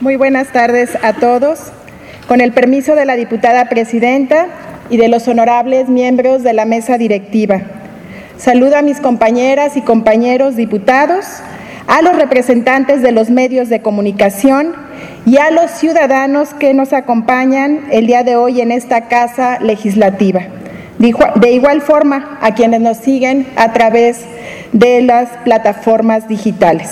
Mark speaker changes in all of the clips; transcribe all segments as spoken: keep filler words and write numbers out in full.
Speaker 1: Muy buenas tardes a todos. Con el permiso de la diputada presidenta y de los honorables miembros de la mesa directiva. Saludo a mis compañeras y compañeros diputados, a los representantes de los medios de comunicación y a los ciudadanos que nos acompañan el día de hoy en esta casa legislativa. De igual forma, a quienes nos siguen a través de las plataformas digitales.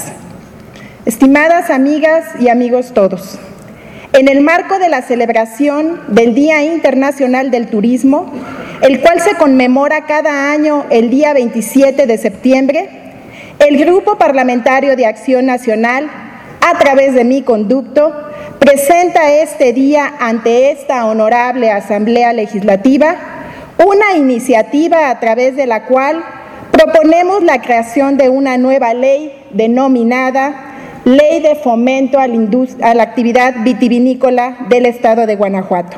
Speaker 1: Estimadas amigas y amigos todos, en el marco de la celebración del Día Internacional del Turismo, el cual se conmemora cada año el día veintisiete de septiembre, el Grupo Parlamentario de Acción Nacional, a través de mi conducto, presenta este día ante esta honorable Asamblea Legislativa una iniciativa a través de la cual proponemos la creación de una nueva ley denominada Ley de Fomento a la, a la Actividad Vitivinícola del Estado de Guanajuato.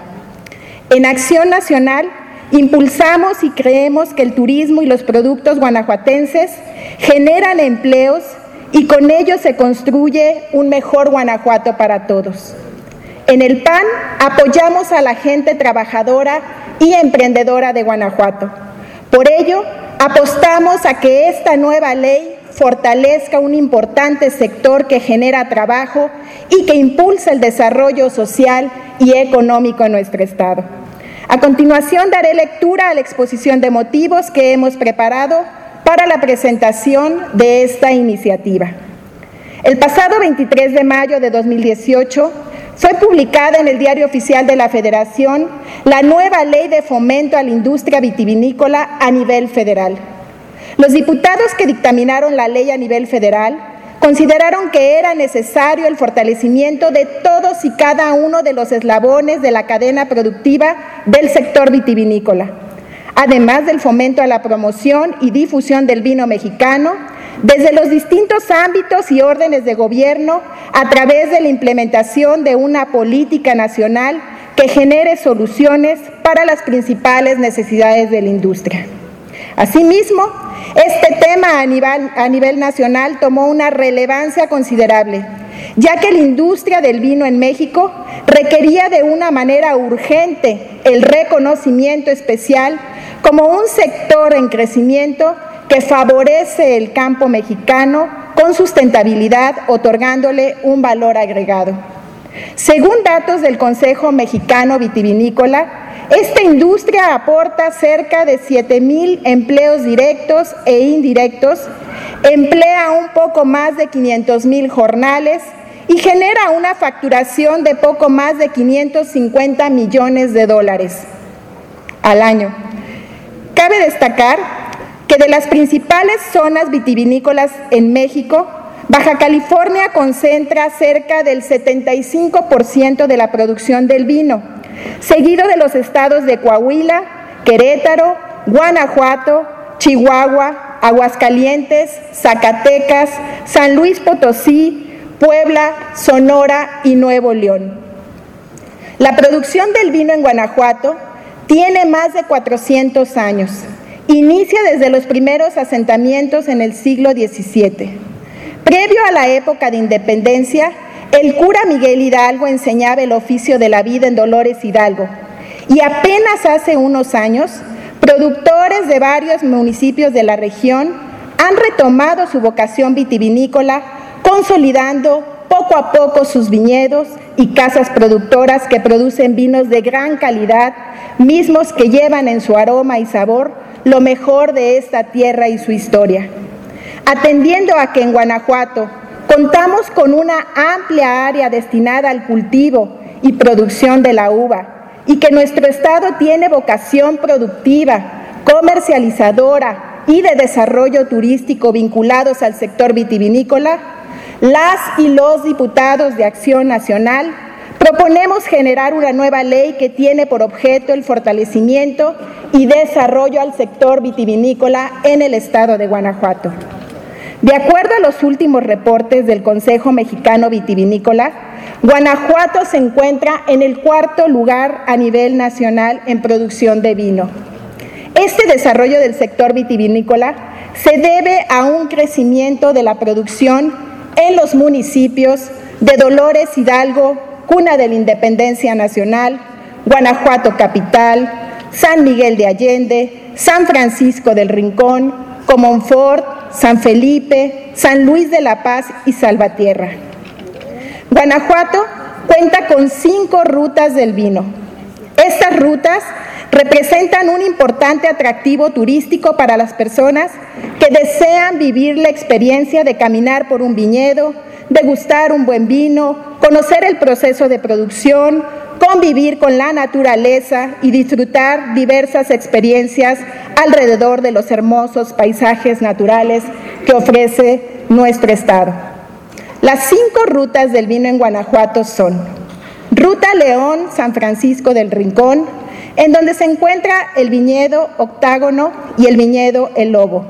Speaker 1: En Acción Nacional impulsamos y creemos que el turismo y los productos guanajuatenses generan empleos y con ello se construye un mejor Guanajuato para todos. En el P A N apoyamos a la gente trabajadora y emprendedora de Guanajuato. Por ello, apostamos a que esta nueva ley fortalezca un importante sector que genera trabajo y que impulsa el desarrollo social y económico en nuestro Estado. A continuación, daré lectura a la exposición de motivos que hemos preparado para la presentación de esta iniciativa. El pasado veintitrés de mayo de dos mil dieciocho fue publicada en el Diario Oficial de la Federación la nueva Ley de Fomento a la Industria Vitivinícola a nivel federal. Los diputados que dictaminaron la ley a nivel federal consideraron que era necesario el fortalecimiento de todos y cada uno de los eslabones de la cadena productiva del sector vitivinícola, además del fomento a la promoción y difusión del vino mexicano desde los distintos ámbitos y órdenes de gobierno a través de la implementación de una política nacional que genere soluciones para las principales necesidades de la industria. Asimismo, este tema a nivel, a nivel nacional tomó una relevancia considerable, ya que la industria del vino en México requería de una manera urgente el reconocimiento especial como un sector en crecimiento que favorece el campo mexicano con sustentabilidad, otorgándole un valor agregado. Según datos del Consejo Mexicano Vitivinícola, esta industria aporta cerca de siete mil empleos directos e indirectos, emplea un poco más de quinientos mil jornales y genera una facturación de poco más de quinientos cincuenta millones de dólares al año. Cabe destacar que de las principales zonas vitivinícolas en México, Baja California concentra cerca del setenta y cinco por ciento de la producción del vino, seguido de los estados de Coahuila, Querétaro, Guanajuato, Chihuahua, Aguascalientes, Zacatecas, San Luis Potosí, Puebla, Sonora y Nuevo León. La producción del vino en Guanajuato tiene más de cuatrocientos años. Inicia desde los primeros asentamientos en el siglo diecisiete. Previo a la época de independencia, el cura Miguel Hidalgo enseñaba el oficio de la vid en Dolores Hidalgo y apenas hace unos años, productores de varios municipios de la región han retomado su vocación vitivinícola, consolidando poco a poco sus viñedos y casas productoras que producen vinos de gran calidad, mismos que llevan en su aroma y sabor lo mejor de esta tierra y su historia. Atendiendo a que en Guanajuato contamos con una amplia área destinada al cultivo y producción de la uva y que nuestro estado tiene vocación productiva, comercializadora y de desarrollo turístico vinculados al sector vitivinícola, las y los diputados de Acción Nacional proponemos generar una nueva ley que tiene por objeto el fortalecimiento y desarrollo al sector vitivinícola en el estado de Guanajuato. De acuerdo a los últimos reportes del Consejo Mexicano Vitivinícola, Guanajuato se encuentra en el cuarto lugar a nivel nacional en producción de vino. Este desarrollo del sector vitivinícola se debe a un crecimiento de la producción en los municipios de Dolores Hidalgo, cuna de la independencia nacional, Guanajuato capital, San Miguel de Allende, San Francisco del Rincón, Comonfort, San Felipe, San Luis de la Paz y Salvatierra. Guanajuato cuenta con cinco rutas del vino. Estas rutas representan un importante atractivo turístico para las personas que desean vivir la experiencia de caminar por un viñedo, degustar un buen vino, conocer el proceso de producción, convivir con la naturaleza y disfrutar diversas experiencias alrededor de los hermosos paisajes naturales que ofrece nuestro estado. Las cinco rutas del vino en Guanajuato son: Ruta León, San Francisco del Rincón, en donde se encuentra el viñedo Octágono y el viñedo El Lobo.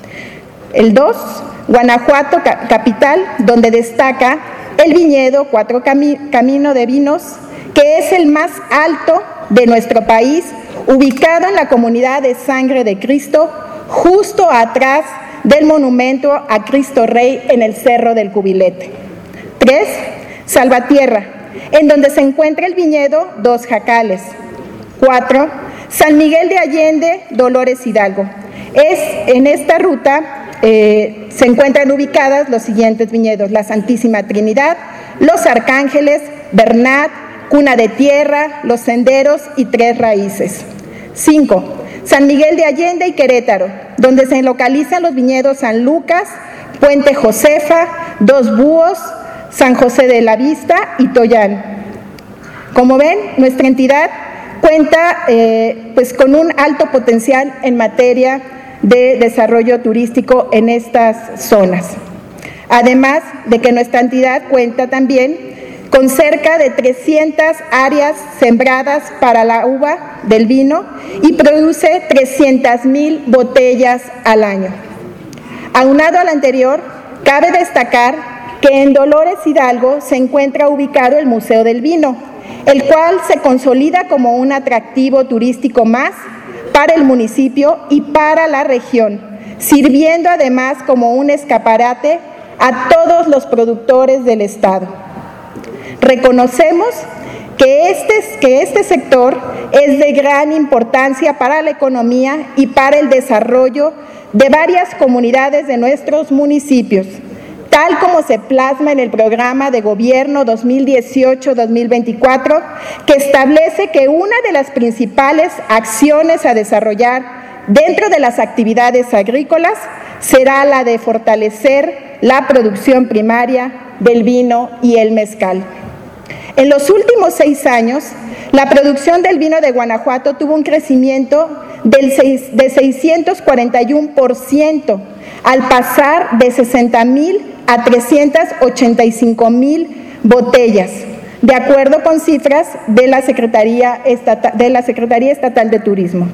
Speaker 1: El dos, Guanajuato capital, donde destaca el viñedo Cuatro Cami- Camino de Vinos, que es el más alto de nuestro país, ubicado en la comunidad de Sangre de Cristo, justo atrás del monumento a Cristo Rey en el Cerro del Cubilete. Tres, Salvatierra, en donde se encuentra el viñedo Dos Jacales. Cuatro, San Miguel de Allende, Dolores Hidalgo. Es en esta ruta eh, se encuentran ubicadas los siguientes viñedos: la Santísima Trinidad, los Arcángeles, Bernat, Cuna de Tierra, Los Senderos y Tres Raíces. Cinco, San Miguel de Allende y Querétaro, donde se localizan los viñedos San Lucas, Puente Josefa, Dos Búhos, San José de la Vista y Toyán. Como ven, nuestra entidad cuenta eh, pues con un alto potencial en materia de desarrollo turístico en estas zonas. Además de que nuestra entidad cuenta también con cerca de trescientas áreas sembradas para la uva del vino y produce trescientas mil botellas al año. Aunado al anterior, cabe destacar que en Dolores Hidalgo se encuentra ubicado el Museo del Vino, el cual se consolida como un atractivo turístico más para el municipio y para la región, sirviendo además como un escaparate a todos los productores del estado. Reconocemos que este, que este sector es de gran importancia para la economía y para el desarrollo de varias comunidades de nuestros municipios, tal como se plasma en el Programa de Gobierno dos mil dieciocho a dos mil veinticuatro, que establece que una de las principales acciones a desarrollar dentro de las actividades agrícolas será la de fortalecer la producción primaria del vino y el mezcal. En los últimos seis años, la producción del vino de Guanajuato tuvo un crecimiento del seis, de seiscientos cuarenta y uno por ciento, al pasar de sesenta mil a trescientas ochenta y cinco mil botellas, de acuerdo con cifras de la Secretaría Estatal, de la Secretaría Estatal de Turismo.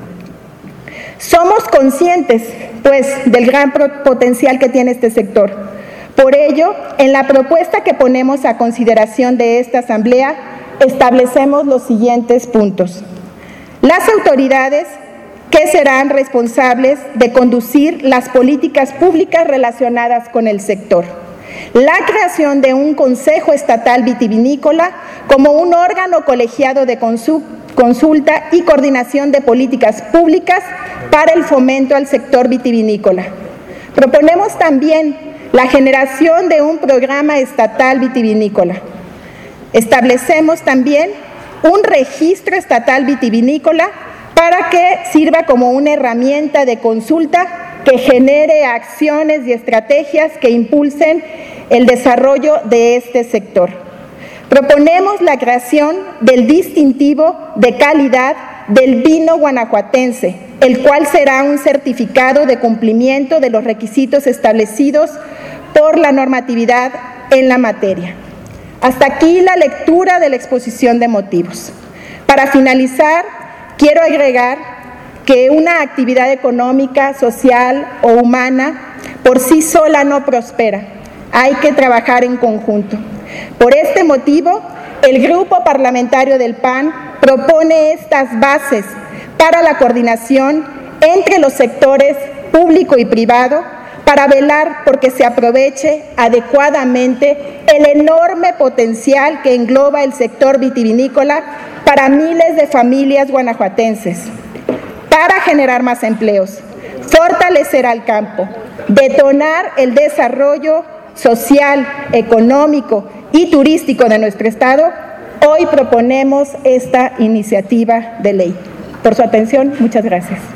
Speaker 1: Somos conscientes, pues, del gran potencial que tiene este sector. Por ello, en la propuesta que ponemos a consideración de esta Asamblea, establecemos los siguientes puntos. Las autoridades que serán responsables de conducir las políticas públicas relacionadas con el sector. La creación de un Consejo Estatal Vitivinícola como un órgano colegiado de consulta y coordinación de políticas públicas para el fomento al sector vitivinícola. Proponemos también la generación de un programa estatal vitivinícola. Establecemos también un registro estatal vitivinícola para que sirva como una herramienta de consulta que genere acciones y estrategias que impulsen el desarrollo de este sector. Proponemos la creación del distintivo de calidad del vino guanajuatense, el cual será un certificado de cumplimiento de los requisitos establecidos por la normatividad en la materia. Hasta aquí la lectura de la exposición de motivos. Para finalizar, quiero agregar que una actividad económica, social o humana por sí sola no prospera. Hay que trabajar en conjunto. Por este motivo, el Grupo Parlamentario del P A N propone estas bases para la coordinación entre los sectores público y privado para velar porque se aproveche adecuadamente el enorme potencial que engloba el sector vitivinícola para miles de familias guanajuatenses, para generar más empleos, fortalecer al campo, detonar el desarrollo social, económico y turístico de nuestro estado. Hoy proponemos esta iniciativa de ley. Por su atención, muchas gracias.